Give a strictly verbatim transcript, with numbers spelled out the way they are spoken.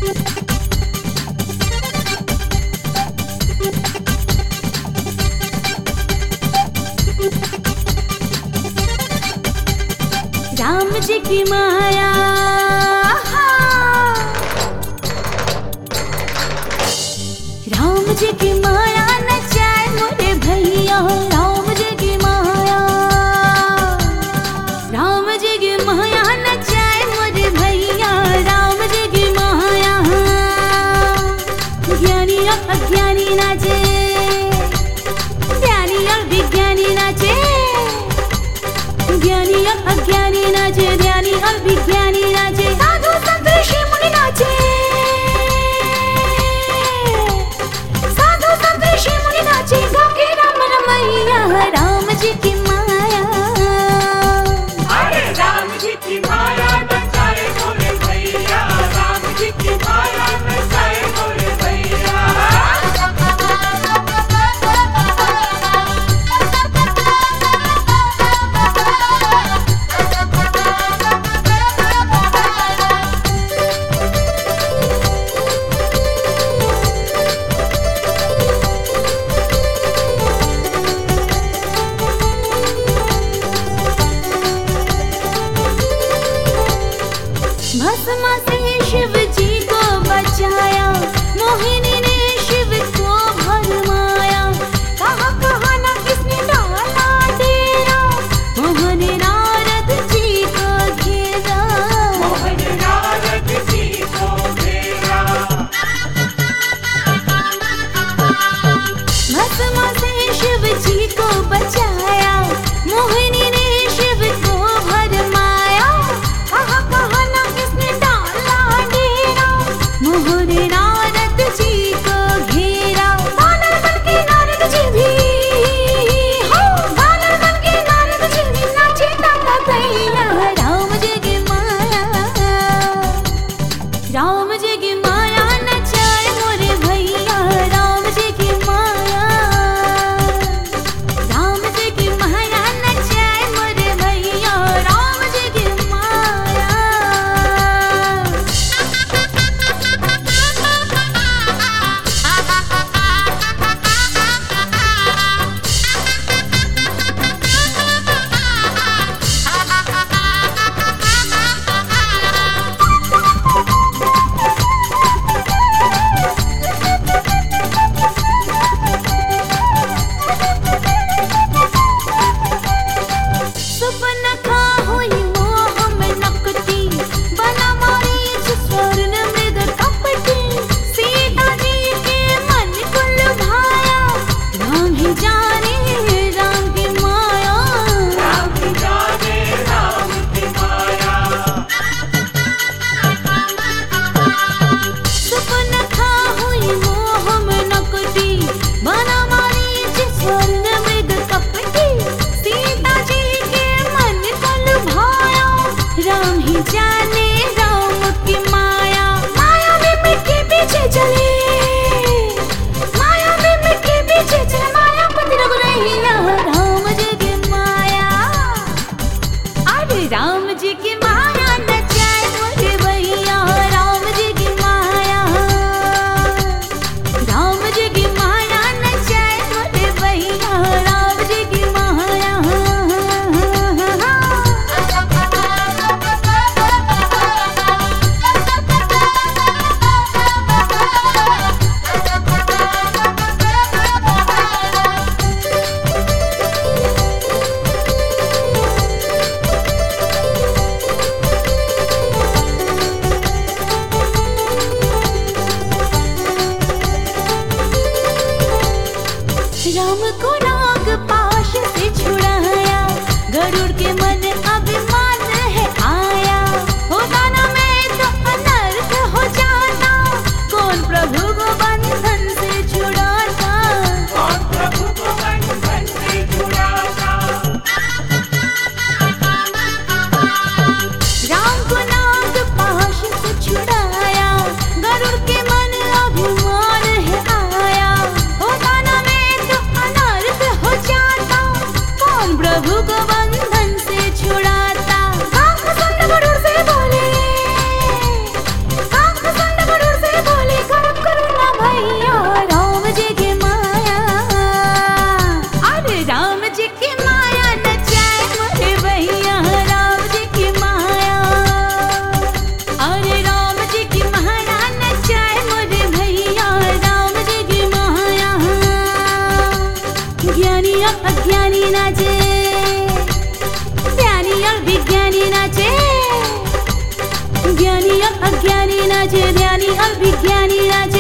राम जी की माया, राम जी की माया नचाए मोरे भैया, राम जी की माया, राम जी की माया नचाए मोरे भैया, राम जी की माया। ज्ञानी और अज्ञानी नाचे, ज्ञानी और विज्ञानी नाचे, ज्ञानी और अज्ञानी नाचे, ज्ञानी और विज्ञानी नाचे, साधु संत ऋषि मुनि नाचे, साधु संत ऋषि मुनि नाचे, गाँव के राम रमैया, राम जी की माया। अरे राम जी की माया नचाए मोरे भैया, राम जी की माया नचाए मोरे भैया। भस्म से शिव जी को बचाया, मोहिनी ने शिव को भरमाया, कहाँ कहाँ ना किसने डाला डेरा, मोहन नारद जी को घेरा, मोहन नारद जी को घेरा। भस्म से शिव जी को बचाया, मोहिनी ने शिव को भरमाया, कहाँ कहाँ ना किसने डाला डेरा, मोहन नारद जी अज्ञानी नाचे ध्यानी अभिज्ञानी नाचे